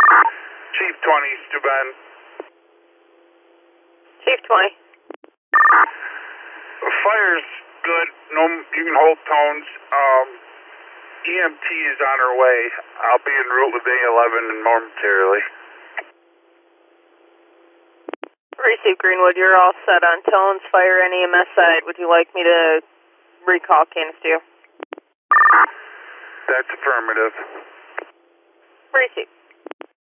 Chief 20, Stu Ben. Chief 20. Fire's good. No, you can hold tones. EMT is on her way. I'll be en route with A11 momentarily. Receive Greenwood, you're all set on tones, fire, and EMS side. Would you like me to recall Canisteo? That's affirmative. Receive.